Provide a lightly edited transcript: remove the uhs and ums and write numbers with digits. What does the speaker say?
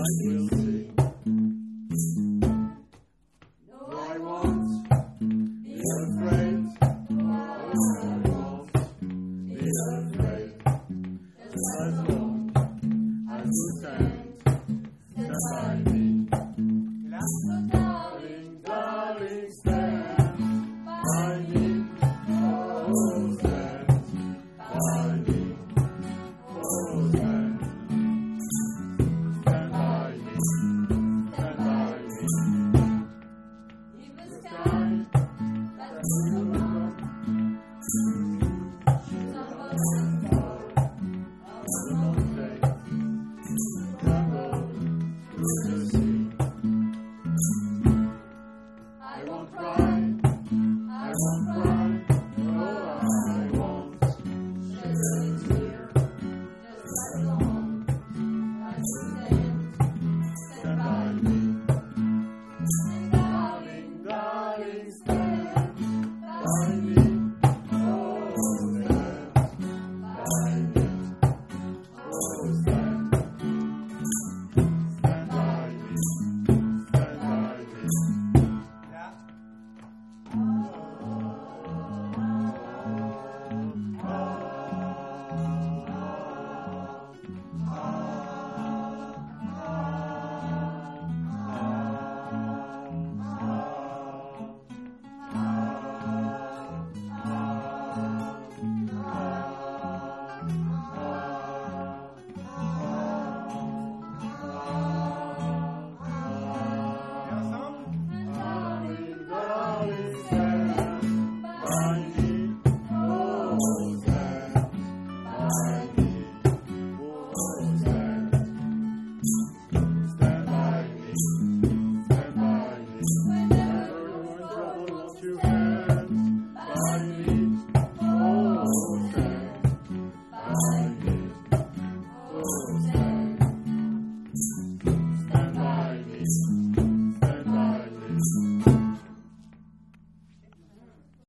will sing. No, I won't be afraid. Oh, I won't be afraid. Just as long as you stand by me. So darling, darling, stand by me. Oh, stand by me. Oh, stand by me. Stand by me. In the sky, that's the road. I won't cry, I won't cry, no, I won't shed a tear, just as long as you